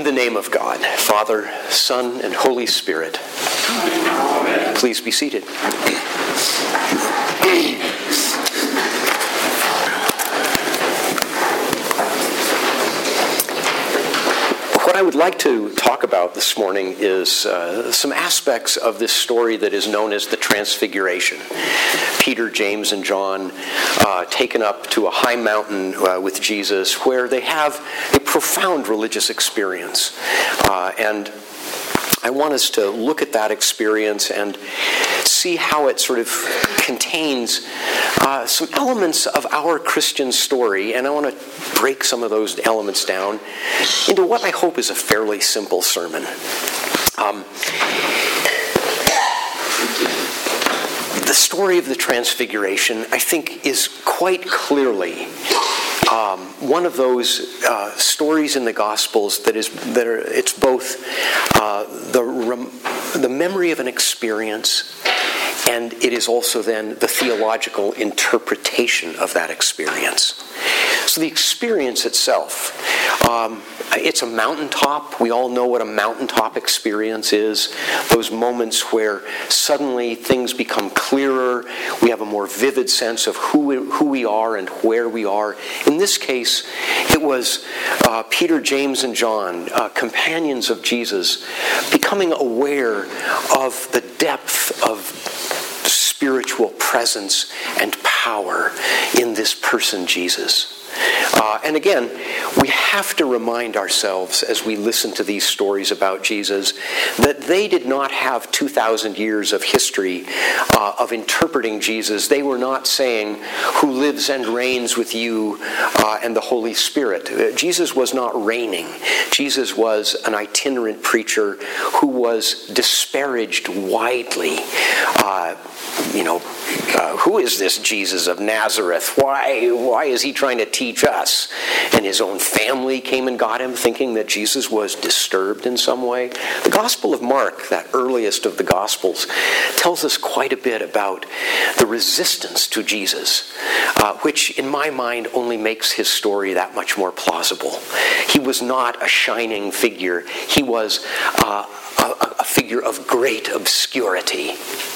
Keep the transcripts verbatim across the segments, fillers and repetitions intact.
the name of God, Father, Son, and Holy Spirit. Amen. Please be seated. What I would like to talk about this morning is uh, some aspects of this story that is known as the Transfiguration. Peter, James, and John uh, taken up to a high mountain uh, with Jesus where they have a profound religious experience. Uh, and I want us to look at that experience and see how it sort of contains uh, some elements of our Christian story, and I want to break some of those elements down into what I hope is a fairly simple sermon. Um, the story of the Transfiguration, I think, is quite clearly Um, one of those uh, stories in the Gospels that is that are it's both uh, the rem- the memory of an experience, and it is also then the theological interpretation of that experience. So the experience itself, um, it's a mountaintop. We all know what a mountaintop experience is. Those moments where suddenly things become clearer. We have a more vivid sense of who we, who we are and where we are. In this case, it was uh, Peter, James, and John, uh, companions of Jesus, becoming aware of the depth of spiritual presence and power in this person, Jesus. Uh, and again, we have to remind ourselves as we listen to these stories about Jesus that they did not have two thousand years of history uh, of interpreting Jesus. They were not saying, "Who lives and reigns with you uh, and the Holy Spirit." Uh, Jesus was not reigning. Jesus was an itinerant preacher who was disparaged widely. Uh, you know, uh, who is this Jesus of Nazareth? Why, why is he trying to teach us? And his own family came and got him, thinking that Jesus was disturbed in some way. The Gospel of Mark, that earliest of the Gospels, tells us quite a bit about the resistance to Jesus, uh, which in my mind only makes his story that much more plausible. He was not a shining figure. He was uh, a, a figure of great obscurity.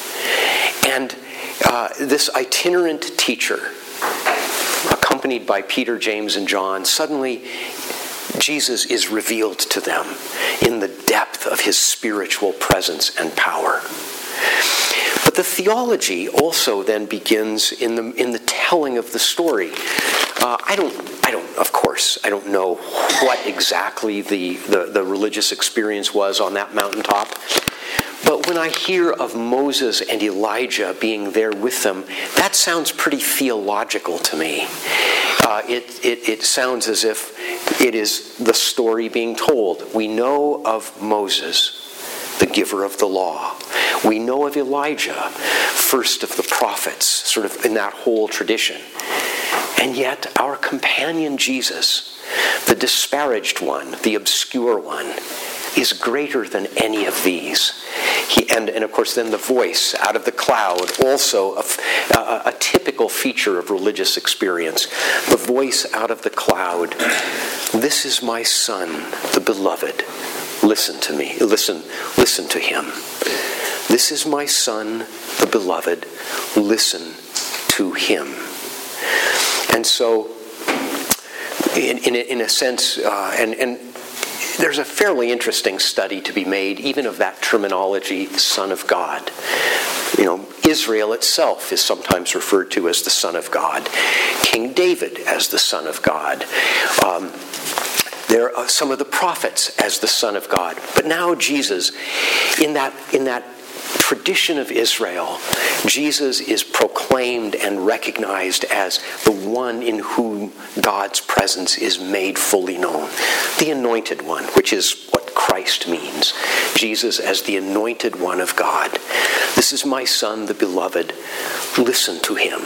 And uh, this itinerant teacher, accompanied by Peter, James, and John, suddenly Jesus is revealed to them in the depth of his spiritual presence and power. But the theology also then begins in the in the telling of the story. Uh, I don't, I don't, of course, I don't know what exactly the, the, the religious experience was on that mountaintop. But when I hear of Moses and Elijah being there with them, that sounds pretty theological to me. Uh, it, it, it sounds as if it is the story being told. We know of Moses, the giver of the law. We know of Elijah, first of the prophets, sort of in that whole tradition. And yet our companion Jesus, the disparaged one, the obscure one, is greater than any of these. He, and, and of course then the voice out of the cloud, also a, a, a typical feature of religious experience. The voice out of the cloud, "This is my son, the beloved. Listen to me. Listen, listen to him. This is my son, the beloved. Listen to him." And so, in, in, in a sense, uh, and, and there's a fairly interesting study to be made, even of that terminology, Son of God. You know, Israel itself is sometimes referred to as the Son of God. King David as the Son of God. Um, there are some of the prophets as the Son of God. But now Jesus, in that in that tradition of Israel, Jesus is proclaimed and recognized as the one in whom God's presence is made fully known. The anointed one, which is what Christ means. Jesus as the anointed one of God. "This is my son, the beloved. Listen to him."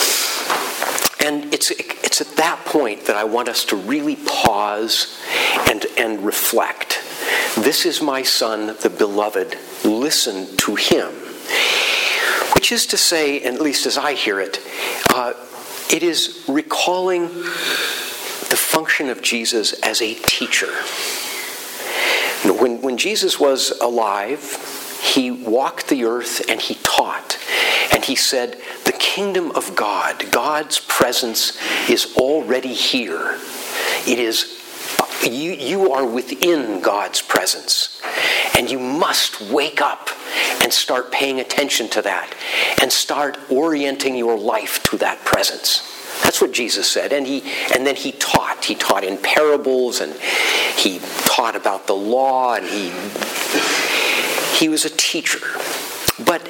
And it's it's at that point that I want us to really pause and, and reflect. This is my son, the beloved. Listen to him. Which is to say, and at least as I hear it, uh, it is recalling the function of Jesus as a teacher. When, when Jesus was alive, he walked the earth and he taught. And he said, the kingdom of God, God's presence is already here. It is, you, you are within God's presence. And you must wake up and start paying attention to that. And start orienting your life to that presence. That's what Jesus said. And he and then he taught. He taught in parables, and he taught about the law, and he he was a teacher. But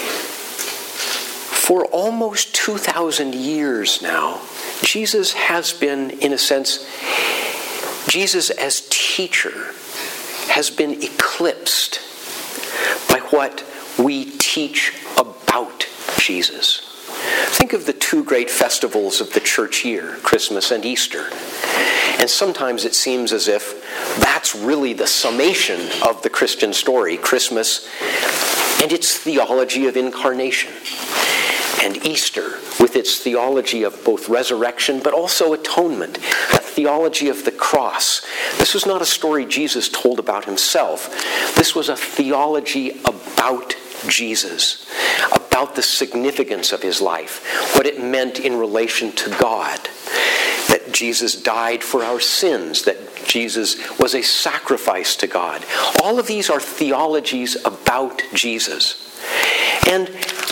for almost two thousand years now, Jesus has been, in a sense, Jesus as teacher has been eclipsed by what we teach about Jesus. Think of the two great festivals of the church year, Christmas and Easter. And sometimes it seems as if that's really the summation of the Christian story, Christmas and its theology of incarnation, and Easter with its theology of both resurrection but also atonement, a theology of the cross. This was not a story Jesus told about himself. This was a theology about Jesus, about the significance of his life, what it meant in relation to God, that Jesus died for our sins, that Jesus was a sacrifice to God. All of these are theologies about Jesus. And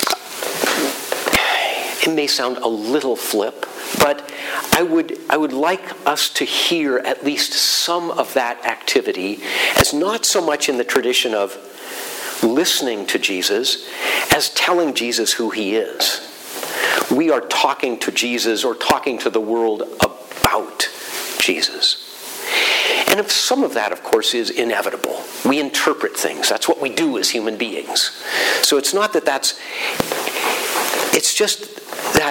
it may sound a little flip, but I would I would like us to hear at least some of that activity as not so much in the tradition of listening to Jesus as telling Jesus who he is. We are talking to Jesus or talking to the world about Jesus. And if some of that, of course, is inevitable. We interpret things. That's what we do as human beings. So it's not that that's... It's just that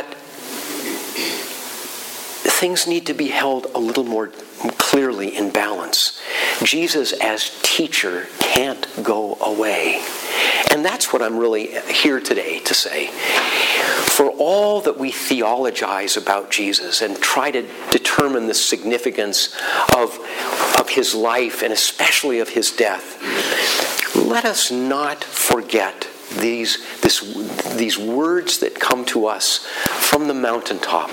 things need to be held a little more clearly in balance. Jesus as teacher can't go away. And that's what I'm really here today to say. For all that we theologize about Jesus and try to determine the significance of, of his life and especially of his death, let us not forget these, this, these words that come to us from the mountaintop.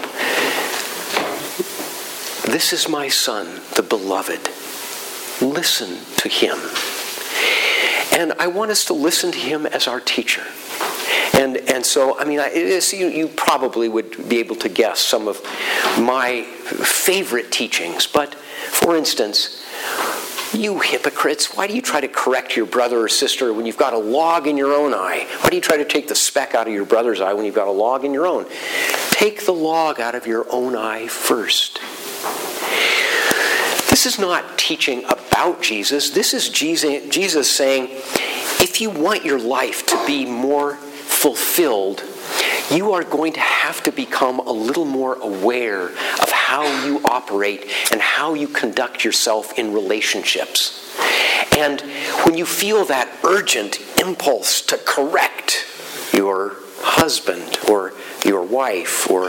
This is my son, the beloved. Listen to him. And I want us to listen to him as our teacher. And and so, I mean, it is, you, you probably would be able to guess some of my favorite teachings. But, for instance, you hypocrites, why do you try to correct your brother or sister when you've got a log in your own eye? Why do you try to take the speck out of your brother's eye when you've got a log in your own? Take the log out of your own eye first. This is not teaching about Jesus. This is Jesus saying, if you want your life to be more fulfilled, you are going to have to become a little more aware of how you operate and how you conduct yourself in relationships. And when you feel that urgent impulse to correct your husband or your wife, or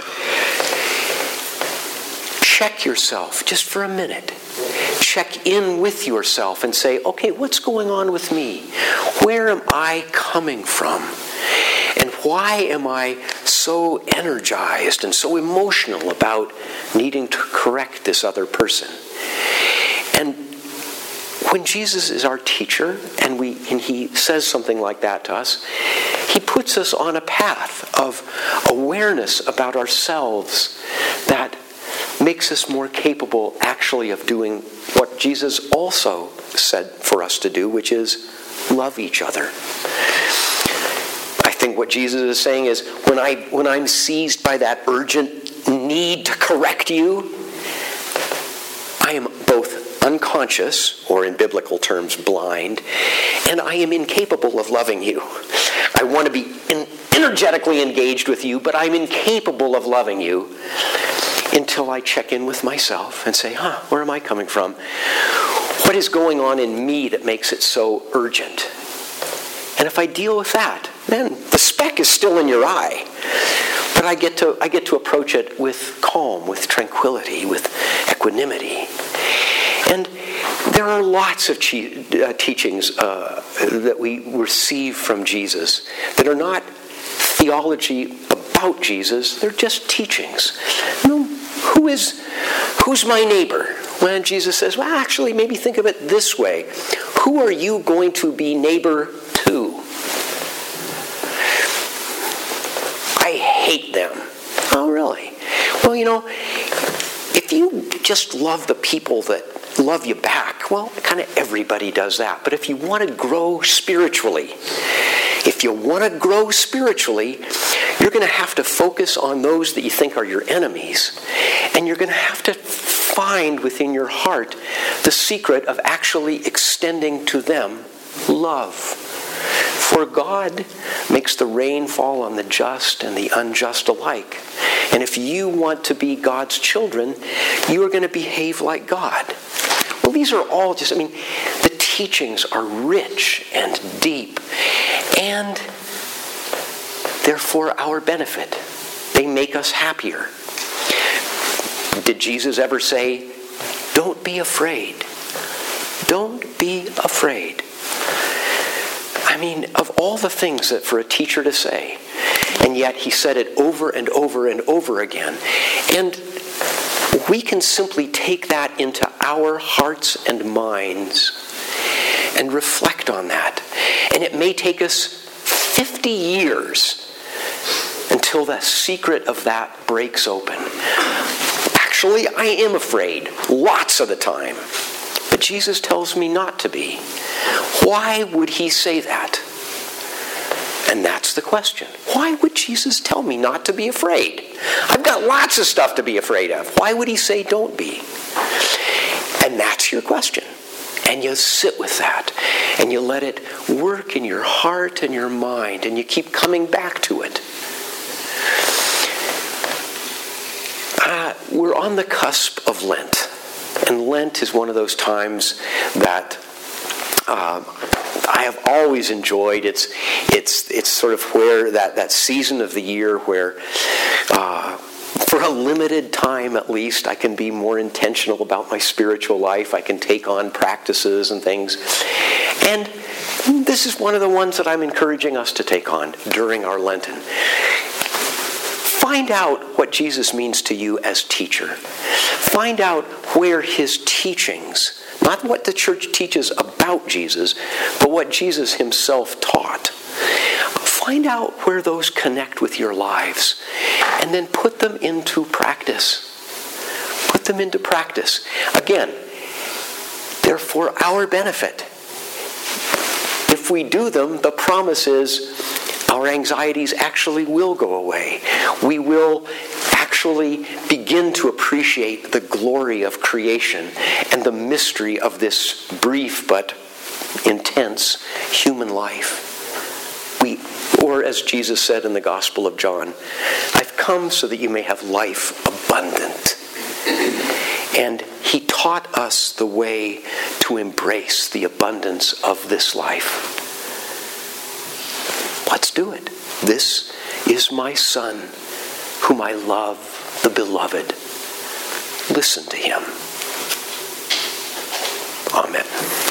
check yourself just for a minute. Check in with yourself and say, okay, what's going on with me? Where am I coming from? And why am I so energized and so emotional about needing to correct this other person? And when Jesus is our teacher and we and he says something like that to us, he puts us on a path of awareness about ourselves that makes us more capable actually of doing what Jesus also said for us to do, which is love each other. I think what Jesus is saying is, when I when I'm seized by that urgent need to correct you, I am both unconscious, or in biblical terms, blind, and I am incapable of loving you. I want to be in, energetically engaged with you, but I'm incapable of loving you until I check in with myself and say, huh, where am I coming from? What is going on in me that makes it so urgent? And if I deal with that, then the speck is still in your eye. But I get to I get to approach it with calm, with tranquility, with equanimity. And There are lots of che- uh, teachings uh, that we receive from Jesus that are not theology about Jesus. They're just teachings. You know, who is, who's my neighbor? When Jesus says, well, actually, maybe think of it this way. Who are you going to be neighbor to? I hate them. Oh, really? Well, you know, if you just love the people that love you back, well, kind of everybody does that. But if you want to grow spiritually, if you want to grow spiritually, you're going to have to focus on those that you think are your enemies. And you're going to have to find within your heart the secret of actually extending to them love. For God makes the rain fall on the just and the unjust alike. And if you want to be God's children, you are going to behave like God. Well, these are all just, I mean, the teachings are rich and deep. And they're for our benefit. They make us happier. Did Jesus ever say, don't be afraid? Don't be afraid. I mean, of all the things that for a teacher to say, and yet he said it over and over and over again. And we can simply take that into our hearts and minds and reflect on that. And it may take us fifty years until the secret of that breaks open. Actually, I am afraid lots of the time. But Jesus tells me not to be. Why would he say that? And that's the question. Why would Jesus tell me not to be afraid? I've got lots of stuff to be afraid of. Why would he say don't be? And that's your question. And you sit with that. And you let it work in your heart and your mind. And you keep coming back to it. Uh, we're on the cusp of Lent. And Lent is one of those times that um, I have always enjoyed. It's it's it's sort of where that, that season of the year where uh, for a limited time at least I can be more intentional about my spiritual life. I can take on practices and things. And this is one of the ones that I'm encouraging us to take on during our Lenten. Find out what Jesus means to you as teacher. Find out where his teachings, not what the church teaches about Jesus, but what Jesus himself taught. Find out where those connect with your lives, and then put them into practice. Put them into practice. Again, they're for our benefit. If we do them, the promise is our anxieties actually will go away. We will actually begin to appreciate the glory of creation and the mystery of this brief but intense human life. We, or as Jesus said in the Gospel of John, I've come so that you may have life abundant. And he taught us the way to embrace the abundance of this life. Let's do it. This is my Son, whom I love, the beloved. Listen to him. Amen.